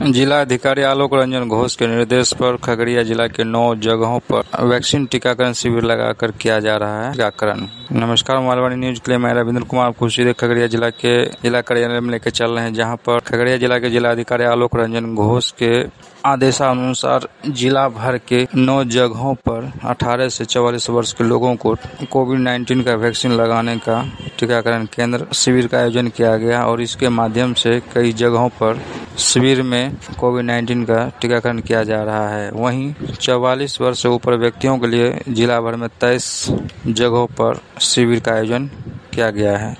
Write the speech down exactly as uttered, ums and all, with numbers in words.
जिला अधिकारी आलोक रंजन घोष के निर्देश पर खगड़िया जिला के नौ जगहों पर वैक्सीन टीकाकरण शिविर लगाकर किया जा रहा है टीकाकरण। नमस्कार, मालवाणी न्यूज के लिए मैं रविंद्र कुमार आपको सीधे खगड़िया जिला के जिला कार्यालय में लेकर चल रहे हैं, जहां पर खगड़िया जिला के जिला अधिकारी आलोक रंजन घोष के आदेशानुसार जिला भर के नौ जगहों पर अठारह से चौवालीस वर्ष के लोगों को कोविड नाइन्टीन का वैक्सीन लगाने का टीकाकरण केंद्र शिविर का आयोजन किया गया और इसके माध्यम से कई जगहों पर शिविर में कोविड नाइन्टीन का टीकाकरण किया जा रहा है। वहीं चौवालीस वर्ष से ऊपर व्यक्तियों के लिए जिला भर में तेईस जगहों पर शिविर का आयोजन किया गया है।